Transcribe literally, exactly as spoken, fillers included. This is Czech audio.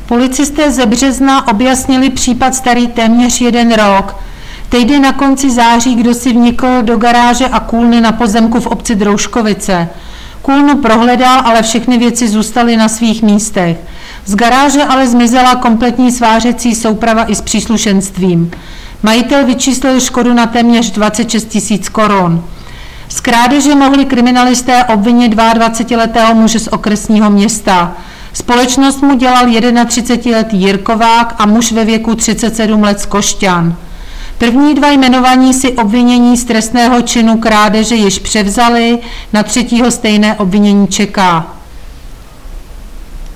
Policisté ze Března objasnili případ starý téměř jeden rok. Tehdy na konci září kdo si vnikl do garáže a kůlny na pozemku v obci Drouškovice. Kůlnu prohledal, ale všechny věci zůstaly na svých místech. Z garáže ale zmizela kompletní svářecí souprava i s příslušenstvím. Majitel vyčíslil škodu na téměř dvacet šest tisíc korun. Z krádeže mohli kriminalisté obvinit dvacetiletého muže z okresního města. Společnost mu dělal třicetiletý Jirkovák a muž ve věku třicet sedm let z Košťan. První dva jmenovaní si obvinění z trestného činu krádeže již převzali, na třetího stejné obvinění čeká.